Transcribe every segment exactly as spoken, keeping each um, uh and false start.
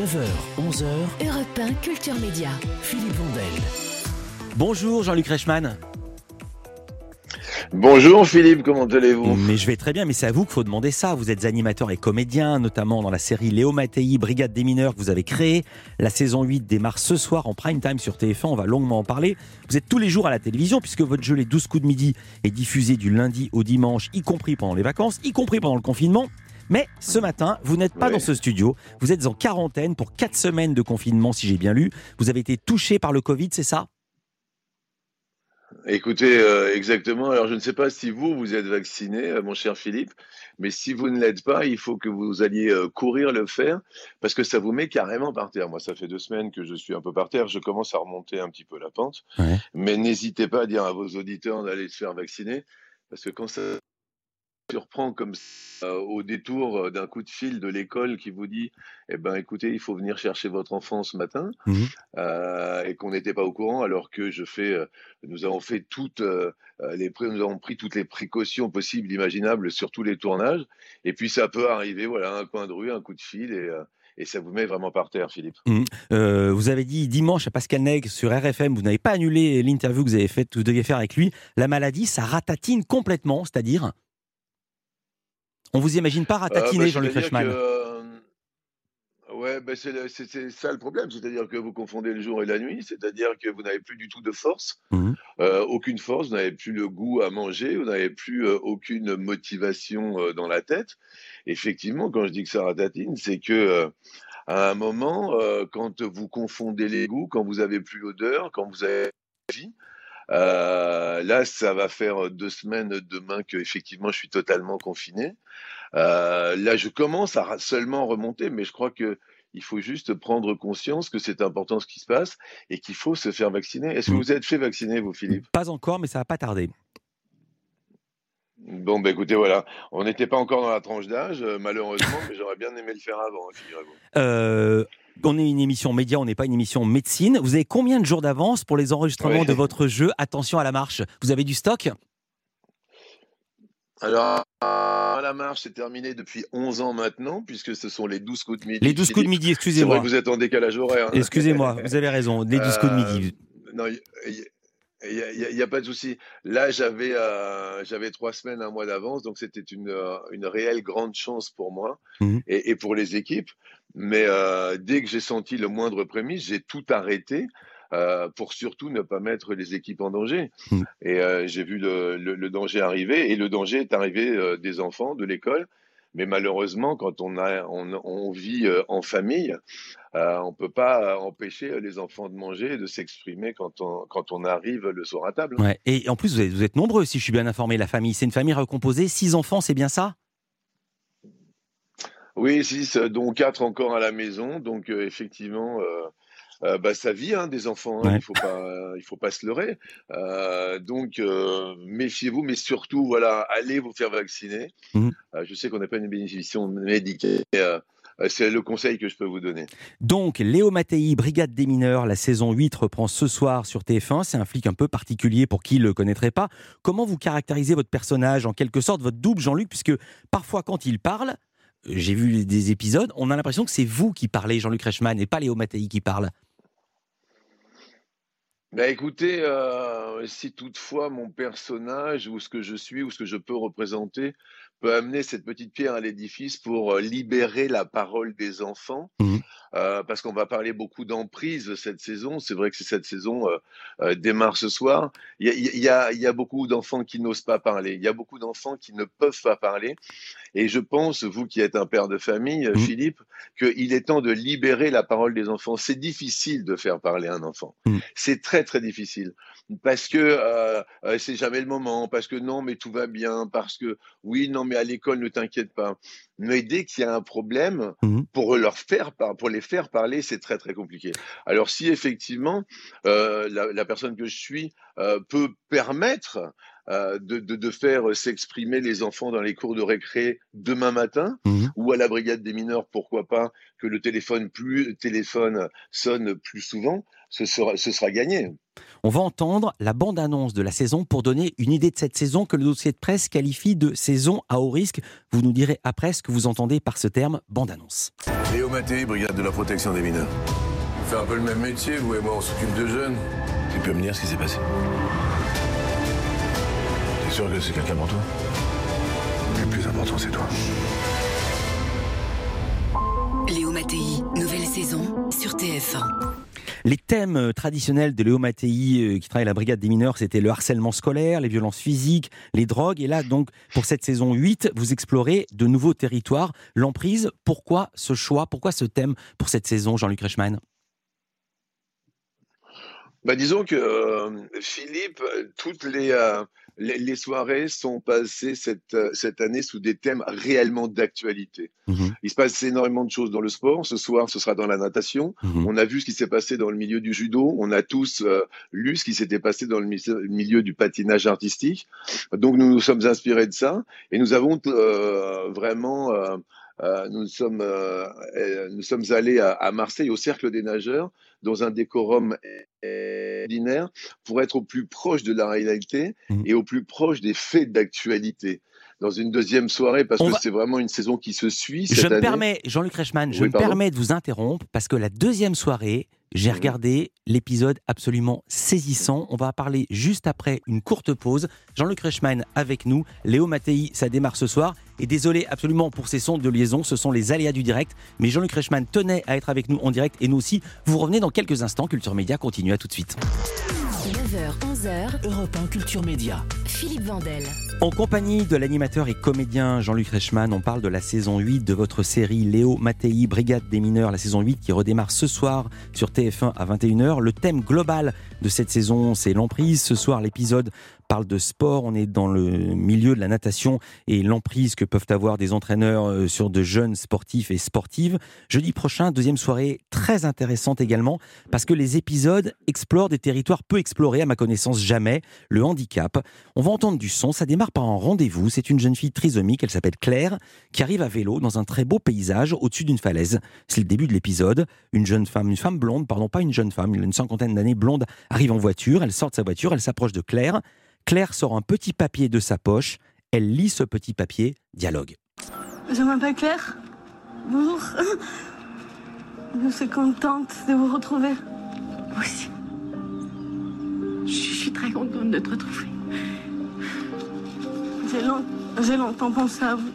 neuf heures, onze heures, Europe un Culture Média. Philippe Vandel. Bonjour Jean-Luc Reichmann. Bonjour Philippe, comment allez-vous ? Mais je vais très bien, mais c'est à vous qu'il faut demander ça. Vous êtes animateur et comédien, notamment dans la série Léo Mattei, Brigade des mineurs que vous avez créée. La saison huit démarre ce soir en prime time sur T F un, on va longuement en parler. Vous êtes tous les jours à la télévision puisque votre jeu Les douze coups de midi est diffusé du lundi au dimanche, y compris pendant les vacances, y compris pendant le confinement. Mais ce matin, vous n'êtes pas oui. dans ce studio, vous êtes en quarantaine pour quatre semaines de confinement si j'ai bien lu. Vous avez été touché par le Covid, c'est ça ? Écoutez, euh, exactement. Alors, je ne sais pas si vous, vous êtes vacciné, euh, mon cher Philippe, mais si vous ne l'êtes pas, il faut que vous alliez euh, courir le faire, parce que ça vous met carrément par terre. Moi, ça fait deux semaines que je suis un peu par terre. Je commence à remonter un petit peu la pente, Ouais. mais n'hésitez pas à dire à vos auditeurs d'aller se faire vacciner, parce que quand ça surprend comme ça, euh, au détour d'un coup de fil de l'école qui vous dit, eh ben, écoutez, il faut venir chercher votre enfant ce matin. Mmh. Euh, et qu'on n'était pas au courant, alors que je fais, euh, nous avons fait toutes euh, les, pré- nous avons pris toutes les précautions possibles, imaginables sur tous les tournages. Et puis ça peut arriver, voilà, un coin de rue, un coup de fil, et, euh, et ça vous met vraiment par terre, Philippe. Mmh. Euh, vous avez dit dimanche à Pascal Nègre sur R F M, vous n'avez pas annulé l'interview que vous avez faite, que vous deviez faire avec lui. La maladie, ça ratatine complètement, c'est-à-dire, on vous imagine pas ratatiner, Euh, bah, Jean-Luc c'est-à-dire Reichmann. que, euh, Ouais, ben c'est, le- c'est, c'est ça le problème, c'est-à-dire que vous confondez le jour et la nuit, c'est-à-dire que vous n'avez plus du tout de force, Mmh. euh, aucune force, vous n'avez plus le goût à manger, vous n'avez plus euh, aucune motivation euh, dans la tête. Effectivement, quand je dis que ça ratatine, c'est que euh, à un moment, euh, quand vous confondez les goûts, quand vous avez plus l'odeur, quand vous avez euh, là, ça va faire deux semaines demain que effectivement je suis totalement confiné. Euh, là, je commence à ra- seulement remonter, mais je crois que il faut juste prendre conscience que c'est important ce qui se passe et qu'il faut se faire vacciner. Est-ce que Mmh. vous êtes fait vacciner, vous, Philippe ? Pas encore, mais ça va pas tarder. Bon, ben écoutez, voilà, on n'était pas encore dans la tranche d'âge, euh, malheureusement, mais j'aurais bien aimé le faire avant, hein, figurez-vous. Euh, on est une émission média, on n'est pas une émission médecine. Vous avez combien de jours d'avance pour les enregistrements Ouais. de votre jeu Attention à la marche. Vous avez du stock ? Alors, à la marche, c'est terminé depuis onze ans maintenant, puisque ce sont les douze coups de midi. Les douze coups de Philippe. midi, C'est vrai excusez-moi. que vous êtes en décalage horaire. Hein. Excusez-moi, vous avez raison. Les douze coups de Euh, midi. non, il n'y a, y a- y a pas de souci. Là, j'avais euh, j'avais trois semaines, un mois d'avance, donc c'était une, euh, une réelle grande chance pour moi Mmh. et, et pour les équipes. Mais euh, dès que j'ai senti le moindre prémisse, j'ai tout arrêté euh, pour surtout ne pas mettre les équipes en danger. Mmh. Et euh, j'ai vu le, le, le danger arriver, et le danger est arrivé euh, des enfants, de l'école. Mais malheureusement, quand on, a, on, on vit euh, en famille, euh, on ne peut pas empêcher les enfants de manger et de s'exprimer quand on, quand on arrive le soir à table. Ouais. Et en plus, vous êtes, vous êtes nombreux, si je suis bien informé, la famille. C'est une famille recomposée, six enfants, c'est bien ça ? Oui, six, dont quatre encore à la maison. Donc, euh, effectivement, euh, euh, bah, ça vit hein, des enfants. Hein, Ouais. il faut pas, il faut pas se leurrer. Euh, donc, euh, méfiez-vous, mais surtout, voilà, allez vous faire vacciner. Mmh. Euh, je sais qu'on n'a pas une bénédiction médicale. mais, euh, euh, c'est le conseil que je peux vous donner. Donc, Léo Mattei, Brigade des mineurs, la saison huit reprend ce soir sur T F un. C'est un flic un peu particulier pour qui ne le connaîtrait pas. Comment vous caractérisez votre personnage, en quelque sorte, votre double Jean-Luc, puisque parfois, quand il parle, j'ai vu des épisodes, on a l'impression que c'est vous qui parlez, Jean-Luc Reichmann, et pas Léo Mattei qui parle. Bah écoutez, euh, si toutefois mon personnage ou ce que je suis ou ce que je peux représenter peut amener cette petite pierre à l'édifice pour euh, libérer la parole des enfants, Mmh. euh, parce qu'on va parler beaucoup d'emprise cette saison. C'est vrai que c'est cette saison euh, euh, démarre ce soir. Il y a, il y a, il y a beaucoup d'enfants qui n'osent pas parler. Il y a beaucoup d'enfants qui ne peuvent pas parler. Et je pense, vous qui êtes un père de famille, Mmh. Philippe, qu'il est temps de libérer la parole des enfants. C'est difficile de faire parler un enfant. Mmh. C'est très, très difficile. Parce que euh, euh, c'est jamais le moment, parce que non, mais tout va bien, parce que oui, non, mais à l'école, ne t'inquiète pas. Mais dès qu'il y a un problème, Mmh. pour leur faire par- pour les faire parler, c'est très très compliqué. Alors si effectivement euh, la, la personne que je suis euh, peut permettre euh, de, de, de faire s'exprimer les enfants dans les cours de récré demain matin, Mmh. ou à la brigade des mineurs, pourquoi pas, que le téléphone plus le téléphone sonne plus souvent, ce sera ce sera gagné. On va entendre la bande-annonce de la saison pour donner une idée de cette saison que le dossier de presse qualifie de saison à haut risque. Vous nous direz après ce que vous entendez par ce terme bande-annonce. Léo Mattei, brigade de la protection des mineurs. On fait un peu le même métier, vous et moi on s'occupe de jeunes. Tu peux me dire ce qui s'est passé? T'es sûr que c'est quelqu'un pour toi? Le plus important c'est toi. Léo Mattei, nouvelle saison sur T F un. Les thèmes traditionnels de Léo Mattei, qui travaille à la brigade des mineurs, c'était le harcèlement scolaire, les violences physiques, les drogues. Et là, donc, pour cette saison huit, vous explorez de nouveaux territoires. L'emprise, pourquoi ce choix? Pourquoi ce thème pour cette saison, Jean-Luc Reichmann? Bah, disons que euh, Philippe, toutes les, euh, les, les soirées sont passées cette, euh, cette année sous des thèmes réellement d'actualité. Mmh. Il se passe énormément de choses dans le sport. Ce soir, ce sera dans la natation. Mmh. On a vu ce qui s'est passé dans le milieu du judo. On a tous euh, lu ce qui s'était passé dans le milieu du patinage artistique. Donc, nous nous sommes inspirés de ça et nous avons euh, vraiment... Euh, Euh, nous, sommes, euh, euh, nous sommes allés à, à Marseille, au Cercle des Nageurs, dans un décorum ordinaire, pour être au plus proche de la réalité mmh. et au plus proche des faits d'actualité. Dans une deuxième soirée, parce On que va... c'est vraiment une saison qui se suit cette je année. me permets, Jean-Luc Reichmann, je oui, me pardon. permets de vous interrompre, parce que la deuxième soirée, j'ai mmh. regardé l'épisode absolument saisissant. On va parler juste après une courte pause. Jean-Luc Reichmann avec nous. Léo Mattei, ça démarre ce soir. Et désolé absolument pour ces sons de liaison, ce sont les aléas du direct. Mais Jean-Luc Reichmann tenait à être avec nous en direct et nous aussi. Vous revenez dans quelques instants. Culture Média continue, à tout de suite. neuf heures, onze heures, Europe un Culture Média. Philippe Vandel. En compagnie de l'animateur et comédien Jean-Luc Reichmann, on parle de la saison huit de votre série Léo Mattei, Brigade des mineurs, la saison huit qui redémarre ce soir sur T F un à vingt et une heures. Le thème global de cette saison, c'est l'emprise. Ce soir, l'épisode parle de sport. On est dans le milieu de la natation et l'emprise que peuvent avoir des entraîneurs sur de jeunes sportifs et sportives. Jeudi prochain, deuxième soirée très intéressante également, parce que les épisodes explorent des territoires peu explorés, à ma connaissance jamais, le handicap. On va entendre du son, ça démarre par un rendez-vous. C'est une jeune fille trisomique, elle s'appelle Claire, qui arrive à vélo dans un très beau paysage au-dessus d'une falaise. C'est le début de l'épisode. Une jeune femme, une femme blonde, pardon, pas une jeune femme, une cinquantaine d'années, blonde, arrive en voiture, elle sort de sa voiture, elle s'approche de Claire. Claire sort un petit papier de sa poche. Elle lit ce petit papier. Dialogue. Je m'appelle Claire. Bonjour. Je suis contente de vous retrouver. Moi aussi. Je suis très contente de te retrouver. J'ai, long... J'ai longtemps pensé à vous.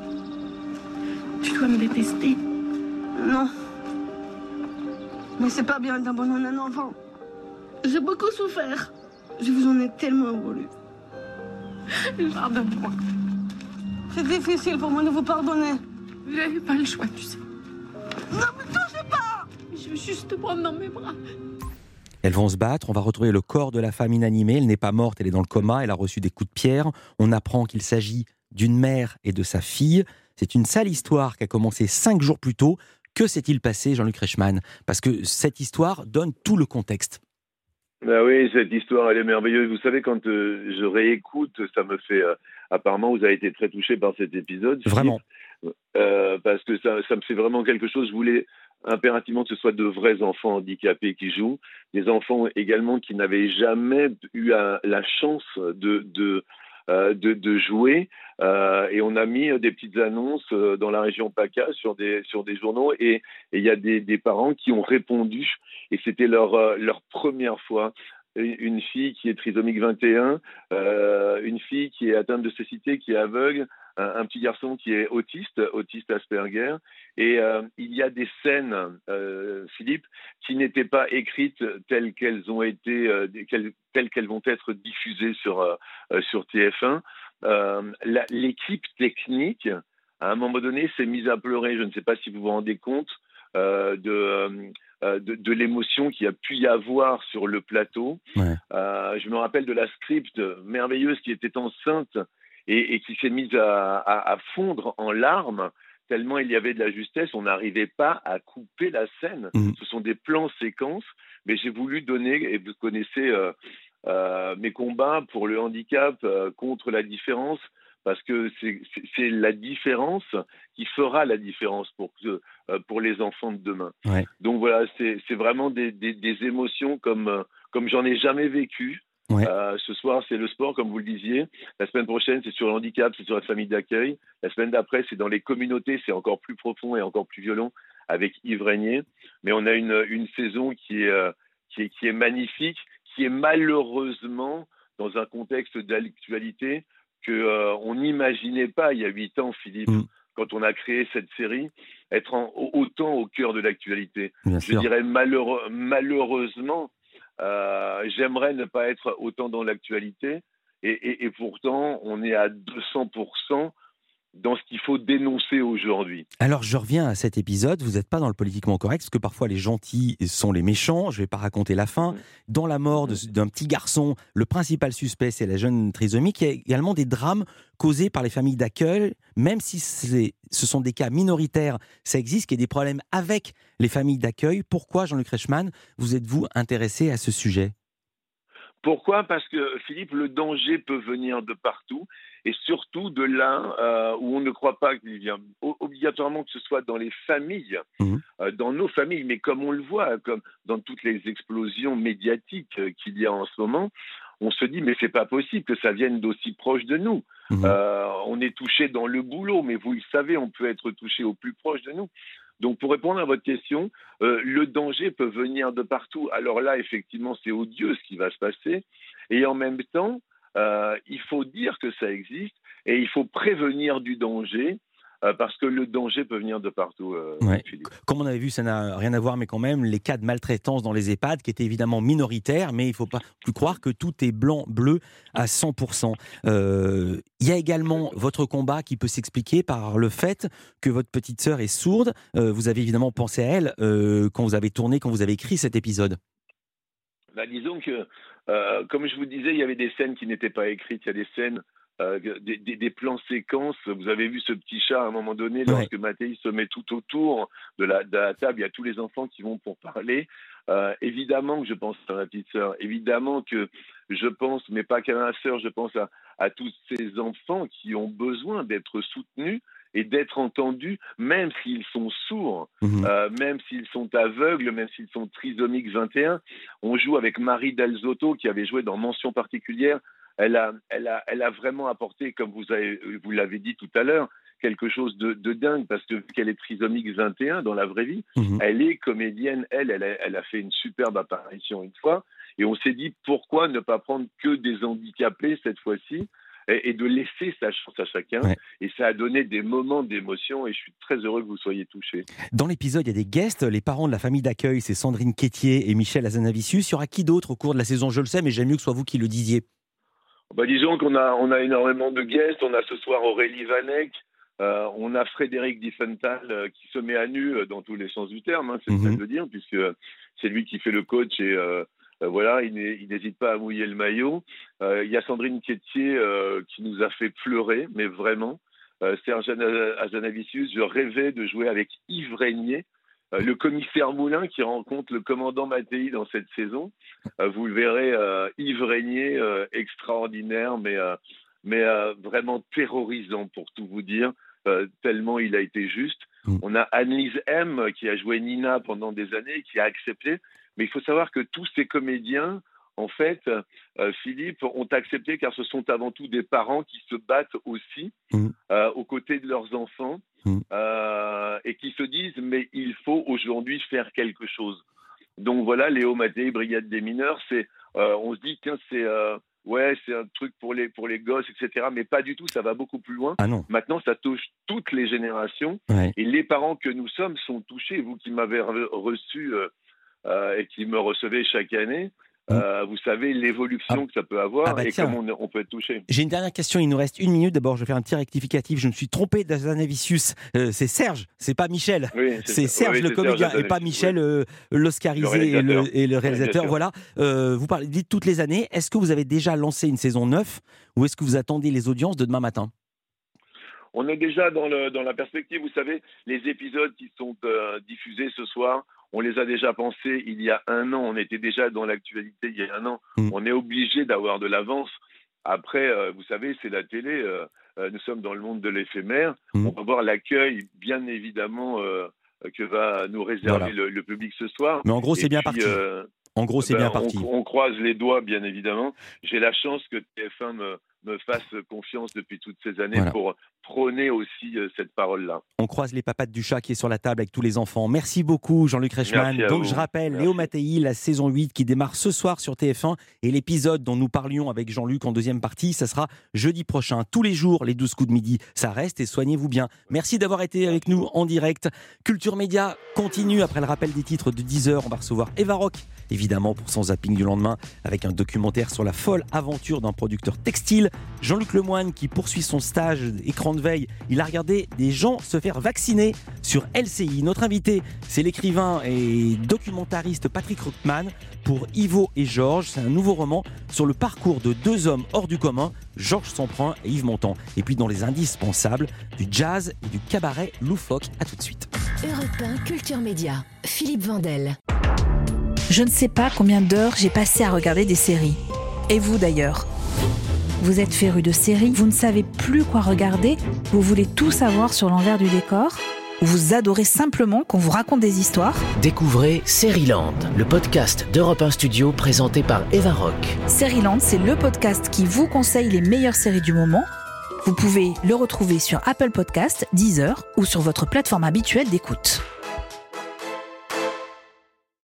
Tu dois me détester. Non. Mais c'est pas bien d'abandonner un enfant. J'ai beaucoup souffert. Je vous en ai tellement voulu. Pardonne-moi. C'est difficile pour moi de vous pardonner. J'avais pas le choix, tu sais. Non, mais touchez pas! Je veux juste te prendre dans mes bras. Elles vont se battre, on va retrouver le corps de la femme inanimée. Elle n'est pas morte, elle est dans le coma, elle a reçu des coups de pierre. On apprend qu'il s'agit d'une mère et de sa fille. C'est une sale histoire qui a commencé cinq jours plus tôt. Que s'est-il passé, Jean-Luc Reichmann? Parce que cette histoire donne tout le contexte. Ben oui, cette histoire, elle est merveilleuse. Vous savez, quand euh, je réécoute, ça me fait... Euh, apparemment, vous avez été très touché par cet épisode. Vraiment. Euh, parce que ça, ça me fait vraiment quelque chose. Je voulais impérativement que ce soit de vrais enfants handicapés qui jouent. Des enfants également qui n'avaient jamais eu à, la chance de... de Euh, de, de jouer euh, et on a mis des petites annonces euh, dans la région PACA sur des, sur des journaux et il y a des, des parents qui ont répondu et c'était leur, euh, leur première fois. Une fille qui est trisomique vingt et un, euh, une fille qui est atteinte de cécité, qui est aveugle, un, un petit garçon qui est autiste, autiste Asperger. Et euh, il y a des scènes, euh, Philippe, qui n'étaient pas écrites telles qu'elles ont été, euh, telles, telles qu'elles vont être diffusées sur, euh, sur T F un. Euh, la, l'équipe technique, à un moment donné, s'est mise à pleurer. Je ne sais pas si vous vous rendez compte euh, de... Euh, De, de l'émotion qu'il y a pu y avoir sur le plateau. Ouais. Euh, je me rappelle de la script merveilleuse qui était enceinte et, et qui s'est mise à, à, à fondre en larmes tellement il y avait de la justesse. On n'arrivait pas à couper la scène. Mmh. Ce sont des plans séquences, mais j'ai voulu donner, et vous connaissez euh, euh, mes combats pour le handicap, euh, contre la différence, parce que c'est, c'est, c'est la différence qui fera la différence pour, euh, pour les enfants de demain. Ouais. Donc voilà, c'est, c'est vraiment des, des, des émotions comme, euh, comme j'en ai jamais vécu. Ouais. Euh, ce soir, c'est le sport, comme vous le disiez. La semaine prochaine, c'est sur le handicap, c'est sur la famille d'accueil. La semaine d'après, c'est dans les communautés, c'est encore plus profond et encore plus violent avec Yves Régnier. Mais on a une, une saison qui est, euh, qui est, qui est magnifique, qui est malheureusement dans un contexte d'actualité que euh, on n'imaginait pas il y a huit ans, Philippe, mmh. quand on a créé cette série, être en, autant au cœur de l'actualité. Bien Je sûr. dirais malheureux, malheureusement, euh, j'aimerais ne pas être autant dans l'actualité, et, et, et pourtant on est à deux cents pour cent dans ce qu'il faut dénoncer aujourd'hui. Alors je reviens à cet épisode, vous n'êtes pas dans le politiquement correct, parce que parfois les gentils sont les méchants, je ne vais pas raconter la fin. Dans la mort de, d'un petit garçon, le principal suspect c'est la jeune trisomique. Il y a également des drames causés par les familles d'accueil, même si c'est, ce sont des cas minoritaires, ça existe, qu'il y a des problèmes avec les familles d'accueil. Pourquoi, Jean-Luc Reichmann, vous êtes-vous intéressé à ce sujet ? Pourquoi ? Parce que, Philippe, le danger peut venir de partout, et surtout de là euh, où on ne croit pas qu'il vient obligatoirement, que ce soit dans les familles, mmh. euh, dans nos familles, mais comme on le voit, comme dans toutes les explosions médiatiques euh, qu'il y a en ce moment, on se dit mais c'est pas possible que ça vienne d'aussi proche de nous. Mmh. Euh, on est touché dans le boulot, mais vous le savez, on peut être touché au plus proche de nous. Donc, pour répondre à votre question, euh, le danger peut venir de partout. Alors là, effectivement, c'est odieux ce qui va se passer. Et en même temps, euh, il faut dire que ça existe et il faut prévenir du danger euh, parce que le danger peut venir de partout. Euh, ouais. Comme on avait vu, ça n'a rien à voir, mais quand même, les cas de maltraitance dans les EHPAD qui étaient évidemment minoritaires, mais il ne faut pas plus croire que tout est blanc, bleu à cent pour cent. Euh, il y a également votre combat qui peut s'expliquer par le fait que votre petite sœur est sourde. Euh, vous avez évidemment pensé à elle euh, quand vous avez tourné, quand vous avez écrit cet épisode. Bah, disons que, euh, comme je vous disais, il y avait des scènes qui n'étaient pas écrites, il y a des scènes, euh, des, des, des plans séquences. Vous avez vu ce petit chat à un moment donné, lorsque ouais. Mathéis se met tout autour de la, de la table, il y a tous les enfants qui vont pour parler. Euh, évidemment que je pense à ma petite sœur, évidemment que je pense, mais pas qu'à ma sœur, je pense à, à tous ces enfants qui ont besoin d'être soutenus et d'être entendus, même s'ils sont sourds, mmh. euh, même s'ils sont aveugles, même s'ils sont trisomiques vingt et un. On joue avec Marie Delzotto, qui avait joué dans Mention particulière. Elle a, elle a, elle a vraiment apporté, comme vous, avez, vous l'avez dit tout à l'heure, quelque chose de, de dingue, parce que vu qu'elle est trisomique vingt et un dans la vraie vie, mmh. elle est comédienne, elle, elle a, elle a fait une superbe apparition une fois, et on s'est dit, pourquoi ne pas prendre que des handicapés cette fois-ci, et de laisser sa chance à chacun. Ouais. Et ça a donné des moments d'émotion et je suis très heureux que vous soyez touchés. Dans l'épisode, il y a des guests. Les parents de la famille d'accueil, c'est Sandrine Quétier et Michel Hazanavicius. Il y aura qui d'autre au cours de la saison ? Je le sais, mais j'aime mieux que ce soit vous qui le disiez. Bah, disons qu'on a, on a énormément de guests. On a ce soir Aurélie Vanek. Euh, on a Frédéric Diffenthal euh, qui se met à nu euh, dans tous les sens du terme, hein, c'est mm-hmm. le cas de le dire, puisque c'est lui qui fait le coach et... Euh, Euh, voilà, il, il n'hésite pas à mouiller le maillot. Euh, il y a Sandrine Quétier euh, qui nous a fait pleurer, mais vraiment. Euh, Serge Hazanavicius, je rêvais de jouer avec Yves Régnier, euh, le commissaire Moulin qui rencontre le commandant Mathéi dans cette saison. Euh, vous le verrez, euh, Yves Régnier, euh, extraordinaire, mais, euh, mais euh, vraiment terrorisant pour tout vous dire, euh, tellement il a été juste. On a Annelise M qui a joué Nina pendant des années, qui a accepté. Mais il faut savoir que tous ces comédiens, en fait, euh, Philippe, ont accepté car ce sont avant tout des parents qui se battent aussi mmh. euh, aux côtés de leurs enfants mmh. euh, et qui se disent « mais il faut aujourd'hui faire quelque chose ». Donc voilà, Léo Mattei, Brigade des mineurs, c'est, euh, on se dit tiens, c'est, euh, ouais, c'est un truc pour les, pour les gosses, et cetera. Mais pas du tout, ça va beaucoup plus loin. Ah non. Maintenant, ça touche toutes les générations ouais. et les parents que nous sommes sont touchés. Vous qui m'avez reçu... Euh, Euh, et qui me recevait chaque année, euh, vous savez l'évolution ah. que ça peut avoir ah bah et comment on, on peut être touché. J'ai une dernière question, il nous reste une minute. D'abord, je vais faire un petit rectificatif. Je me suis trompé d'Hazanavicius. Euh, c'est Serge, c'est pas Michel. Oui, c'est, c'est Serge oui, le c'est comédien Serge et pas Michel, oui. euh, l'Oscarisé le et, le, et le réalisateur. Oui, voilà. Euh, vous parlez dites toutes les années. Est-ce que vous avez déjà lancé une saison neuf ou est-ce que vous attendez les audiences de demain matin ? On est déjà dans, le, dans la perspective. Vous savez, les épisodes qui sont euh, diffusés ce soir, on les a déjà pensés il y a un an. On était déjà dans l'actualité il y a un an. Mmh. On est obligé d'avoir de l'avance. Après, euh, vous savez, c'est la télé. Euh, euh, nous sommes dans le monde de l'éphémère. Mmh. On va voir l'accueil, bien évidemment, euh, que va nous réserver Voilà. le, le public ce soir. Mais en gros, c'est Et bien puis, parti. euh, En gros, c'est ben, bien on, parti. on croise les doigts, bien évidemment. J'ai la chance que T F un me, me fasse confiance depuis toutes ces années Voilà. pour prôner aussi euh, cette parole-là. On croise les papates du chat qui est sur la table avec tous les enfants. Merci beaucoup Jean-Luc Reichmann. Merci à Donc vous. je rappelle, Merci. Léo Mattei, la saison huit qui démarre ce soir sur T F un et l'épisode dont nous parlions avec Jean-Luc en deuxième partie, ça sera jeudi prochain. Tous les jours, les douze coups de midi, ça reste et soignez-vous bien. Merci d'avoir été avec nous en direct. Culture Média continue après le rappel des titres de dix heures. On va recevoir Eva Rock, évidemment pour son zapping du lendemain, avec un documentaire sur la folle aventure d'un producteur textile. Jean-Luc Lemoyne qui poursuit son stage écran de veille. Il a regardé des gens se faire vacciner sur L C I. Notre invité, c'est l'écrivain et documentariste Patrick Rothman pour Ivo et Georges. C'est un nouveau roman sur le parcours de deux hommes hors du commun, Georges Samprun et Yves Montand. Et puis dans les indispensables, du jazz et du cabaret loufoque. À tout de suite. Europe un Culture Média, Philippe Vandel. Je ne sais pas combien d'heures j'ai passé à regarder des séries. Et vous d'ailleurs ? Vous êtes féru de séries, vous ne savez plus quoi regarder, vous voulez tout savoir sur l'envers du décor ? Ou vous adorez simplement qu'on vous raconte des histoires ? Découvrez Seriland, le podcast d'Europe un Studio présenté par Eva Rock. Seriland, c'est le podcast qui vous conseille les meilleures séries du moment. Vous pouvez le retrouver sur Apple Podcasts, Deezer ou sur votre plateforme habituelle d'écoute.